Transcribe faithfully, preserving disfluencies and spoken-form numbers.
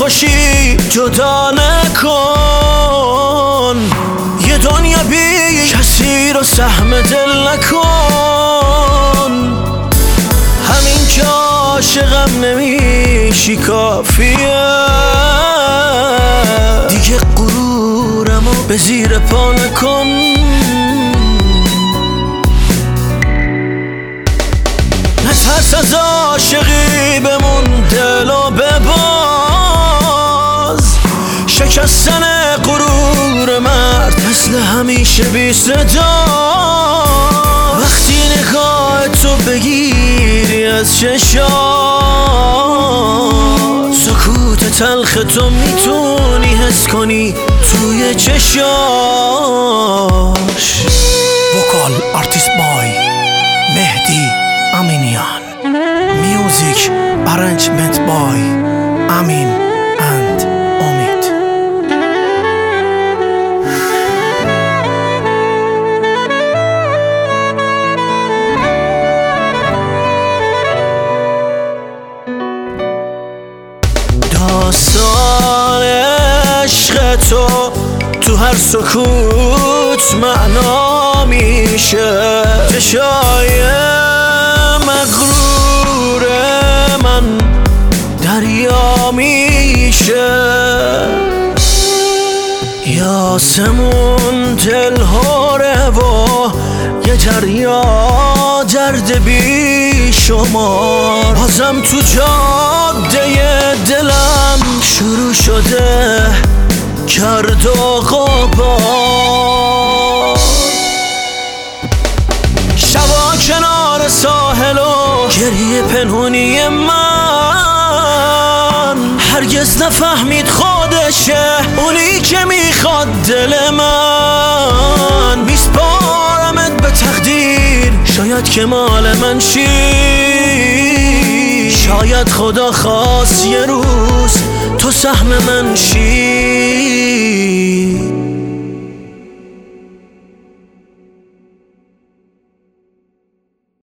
باشی جدا نکن، یه دنیا بی کسی رو سهم دل نکن. همین که عاشقم نمیشی کافیه، دیگه غرورمو به زیر پا نکن. نترس از عاشقی بمون دلو بباز، شکستن غرور مرد مثل همیشه بی صدا. وقتی نگاه تو بگیری از چشات، سکوت تلخ تو میتونی حس کنی توی چشاش. وکال آرتیست بای مهدی امینیان، میوزیک ارنجمنت بای امین اند امید. داستان عشق تو تو هر سکوت معنا میشه، چشای مغرور من دریا میشه. یاسمون دلهوره و یه دریا درد بی شمار. بازم تو جاده دلم شروع شده کرد و غبار. شبا کنار ساحل و گریه پنهونی من، هرگز نفهمید خودشه اونی که میخواد دل من. میسپارمت به تقدیر، شاید که مال من شی، شاید خدا خواست یه روز تو سهم من شی.